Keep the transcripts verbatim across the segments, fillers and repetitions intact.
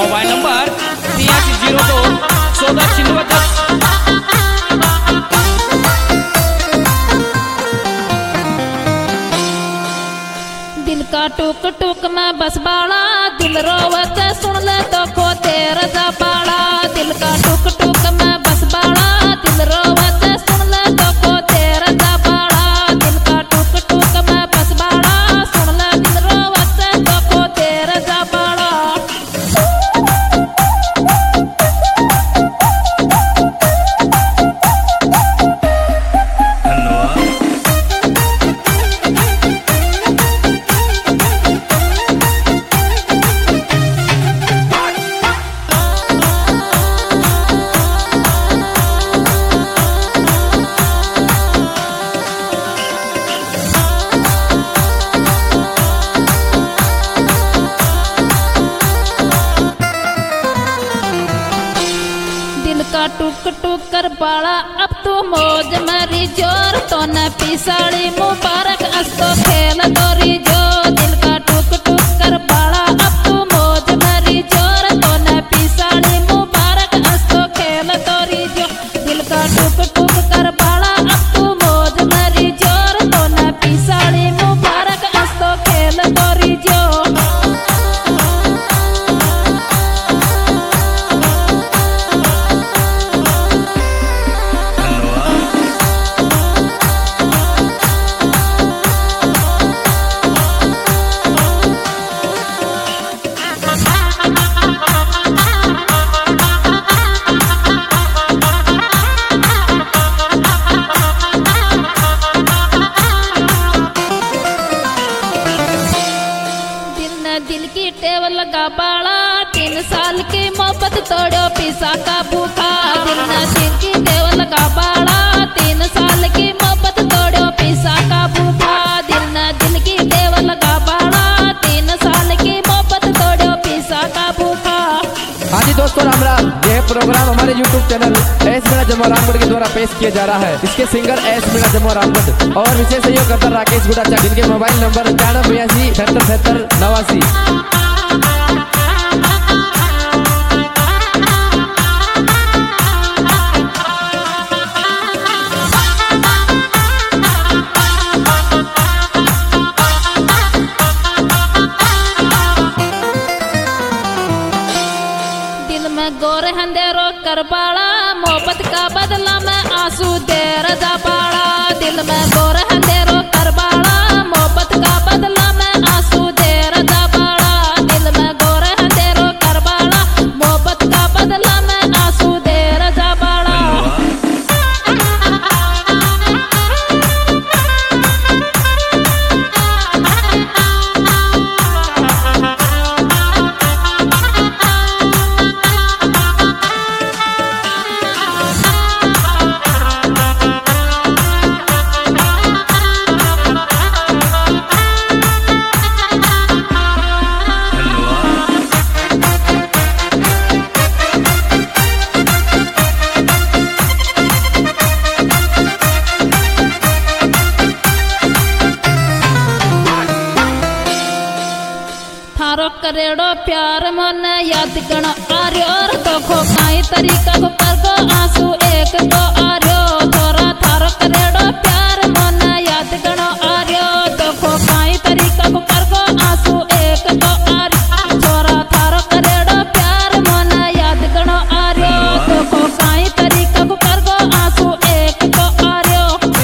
Mobile number तिरासी zero दो चौदह छिन्नवे दस। दिल का टुक टुक में बस बाड़ा, दिल रोवत सुन ले तो को तेरा जा बाड़ा। दिल का टुक टुक में बस बाड़ा, दिल रोवत सुन ले तो को तेरा जा बाड़ा। दिल का टुक टुक में बस बाड़ा, सुन ले दिल रोवत तो को तेरा जा बाड़ा। दिल का टुक टुक कर बाड़ा, अब तू मौज मरी जोर तो न पिसाड़ी मुबारक अस्तो खेल दोरी जो। दिल का टुक टुक कर बाड़ा, अब तू मौज मरी जोर तो न पिसाड़ी मुबारक अस्तो खेल दोरी जो। दिल का टुक टुक कर बाड़ा, अब तू मौज मरी जोर तो न पिसाड़ी मुबारक अस्तो खेल दोरी जो। दिल की टेव लगा बाड़ा, तीन साल की मोहब्बत तोड़ो पिसा का भूखा। दिल न दिल की टेव लगा बाड़ा, तीन साल की मोहब्बत तोड़ो पिसा का भूखा। दिल न दिल की टेव लगा बाड़ा, तीन साल की मोहब्बत तोड़ो पिसा का भूखा। हाँ जी दोस्तों, राम राम। यह प्रोग्राम हमारे YouTube channel S Meena Jammu Ramgarh के द्वारा पेश किया जा रहा है। इसके सिंगर एस मीणा जम्मू रामगढ़ और विशेष सहयोग करता राकेश गुडाचा, जिनके मोबाइल नंबर इक्यानवे बयासी छहत्तर छहत्तर नवासी। गोरे अंधेरो कर बाड़ा, मोहब्बत का बदला में आंसू दे रजा बाड़ा। दिल में गोरे अंधेरो कर बाड़ा, मोहब्बत का बदला में आंसू दे रजा बाड़ा। दिल में गोरे अंधेरो कर बाड़ा, मोहब्बत का बदला में आंसू दे रजा बाड़ा। थारो करेड़ो प्यार मन याद गण आर्यो और देखो काई तरीका को कर गो आंसू एक तो आर्यो। थोड़ा थारो करेड़ो प्यार मन याद गण आर्यो, देखो काई तरीका को कर गो आंसू एक तो आर्यो। थोड़ा थारो करेड़ो प्यार मन याद गण आर्यो, देखो काई तरीका को कर गो आंसू एक तो आर्यो।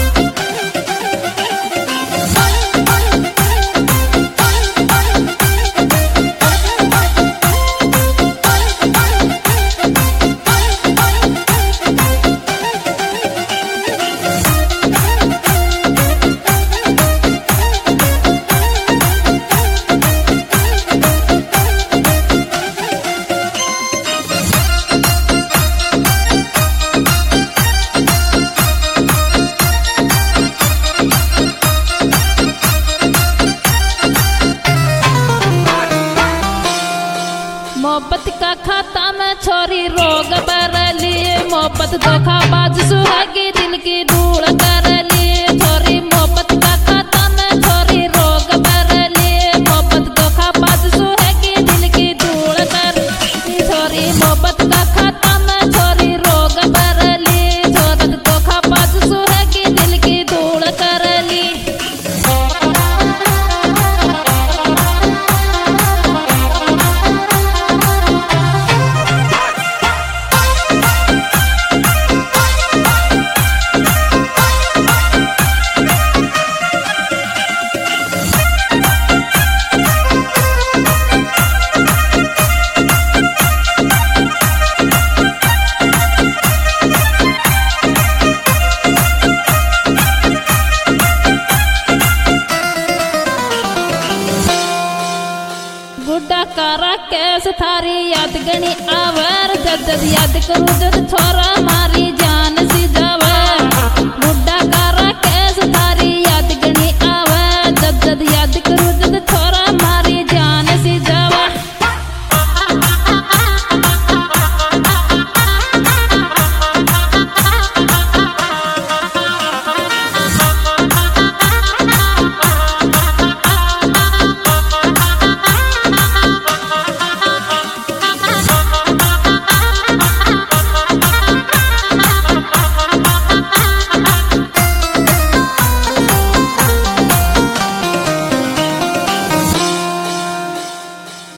मोहब्बत का खाता में छोरी रोग बरली, मोहब्बत धोखाबाज सुहागी दिल की धूल कर ली। छोरी मोहब्बत का खाता में छोरी रोग बरली, मोहब्बत धोखाबाज सुहागी दिल की धूल कर ली। नहीं आवर जब जब याद करूं जब छोरा मार